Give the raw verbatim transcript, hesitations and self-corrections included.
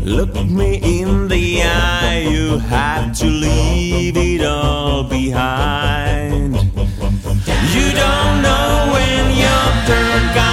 Look me in the eye, you have to leave it all behind. You don't know when your turn comes.